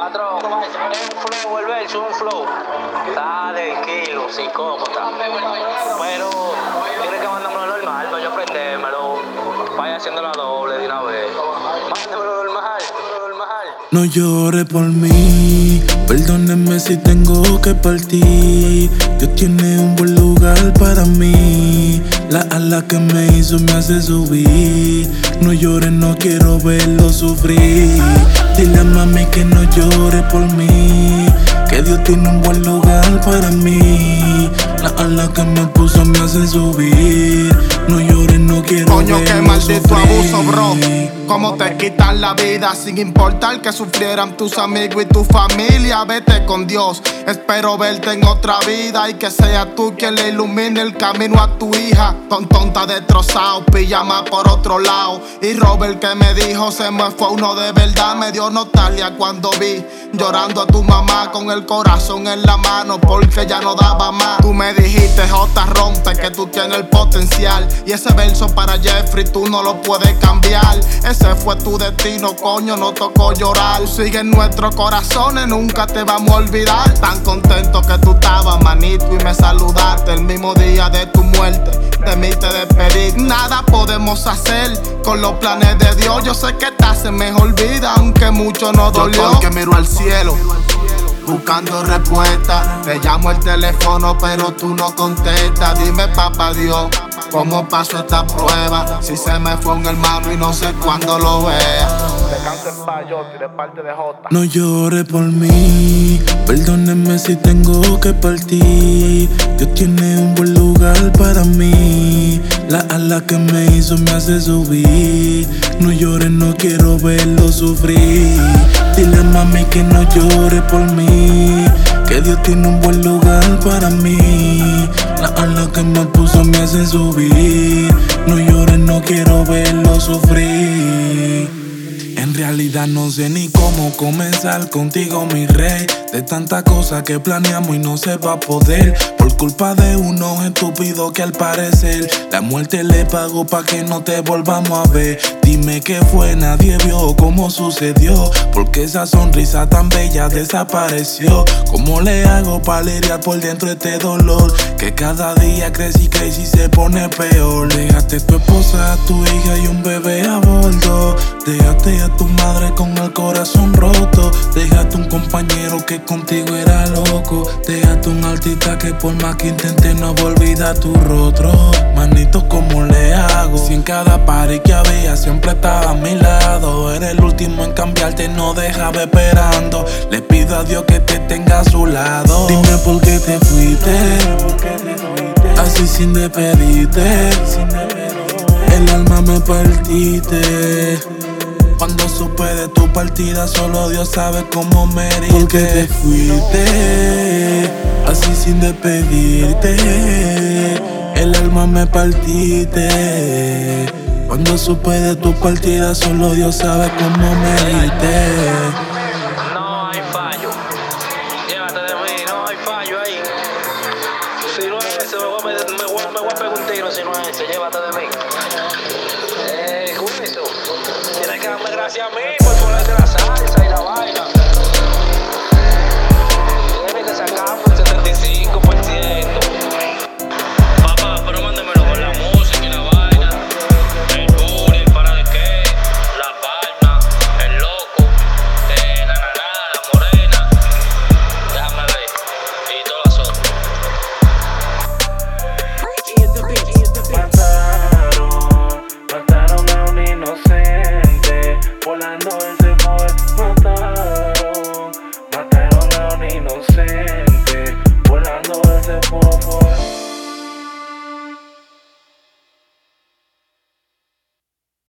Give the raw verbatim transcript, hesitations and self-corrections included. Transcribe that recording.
Patrón, es un flow, el verso, un flow. Está de kilo, psicópata. Pero tiene que mandármelo normal para yo aprendérmelo. Vaya haciendo la doble de una vez. Mándamelo normal, normal. No llore por mí, perdóneme si tengo que partir. Dios tiene un buen lugar para mí. La ala que me hizo me hace subir. No llores, no quiero verlo sufrir. Dile a mami que no llore por mí, que Dios tiene un buen lugar para mí. La ala que me puso me hace subir. No llores, no quiero Coño, verlo qué maldito sufrir. abuso, bro. Cómo te quitan la vida sin importar que sufrieran tus amigos y tu familia. Vete con Dios, espero verte en otra vida y que sea tú quien le ilumine el camino a tu hija. Ton tonta destrozado, pijama por otro lado. Y Robert que me dijo se me fue uno de verdad. Me dio nostalgia cuando vi llorando a tu mamá con el corazón en la mano porque ya no daba más. Tú me dijiste J rompe que tú tienes el potencial, y ese verso para Jeffrey tú no lo puedes cambiar. Ese fue tu destino, coño, no tocó llorar. Tú sigues en nuestros corazones, nunca te vamos a olvidar. Tan contento que tú estabas, manito, y me saludaste el mismo día de tu muerte. De mí te despedí. Nada podemos hacer con los planes de Dios. Yo sé que esta se me olvida, aunque mucho no dolió. Yo que miro al cielo buscando respuesta. Te llamo el teléfono pero tú no contestas. Dime papá Dios, ¿cómo pasó esta prueba? Si se me fue un hermano y no sé cuándo lo vea. Descansa en paz, Yoti, de parte de J. No llore por mí, perdóneme si tengo que partir. Dios tiene un buen lugar para mí. La ala que me hizo me hace subir. No llores, no quiero verlo sufrir. Dile a mami que no llore por mí, que Dios tiene un buen lugar para mí. La ala que me puso me hace subir. No llores, no quiero verlo sufrir. En realidad no sé ni cómo comenzar contigo, mi rey. De tantas cosas que planeamos y no se va a poder, por culpa de unos estúpidos que al parecer la muerte le pagó pa' que no te volvamos a ver. Dime qué fue, nadie vio cómo sucedió, porque esa sonrisa tan bella desapareció. ¿Cómo le hago para lidiar por dentro este dolor? Que cada día crece y crece y se pone peor. Dejaste tu esposa, a tu hija y un bebé a bordo. Dejaste a tu madre con el corazón roto. Dejaste un compañero que contigo era loco. Dejaste un artista que por más que intenté no va a olvidar tu rostro. Manito, ¿cómo le hago? Si en cada party que había siempre estaba a mi lado. Eres el último en cambiarte, no dejaba esperando. Le pido a Dios que te tenga a su lado. Dime por qué te fuiste, así sin despedirte. El alma me partiste. Cuando supe de tu partida, solo Dios sabe cómo me heriste. ¿Por qué te fuiste, así sin despedirte? El alma me partiste. Cuando supe de tu partida, solo Dios sabe cómo me heriste. No hay fallo. Llévate de mí, no hay fallo ahí. Si no es ese, me voy a, me voy, me voy a pegar un tiro. Si no es ese, llévate de mí. Eh, con eso, tienes que darme gracias a mí.